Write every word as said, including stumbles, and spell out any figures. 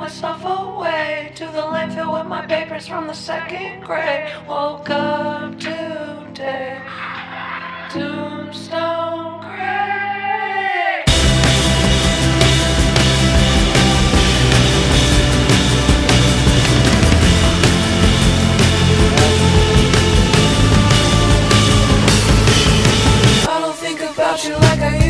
myself away to the landfill with my papers from the second grade. Woke up today, tombstone gray. I don't think about you like I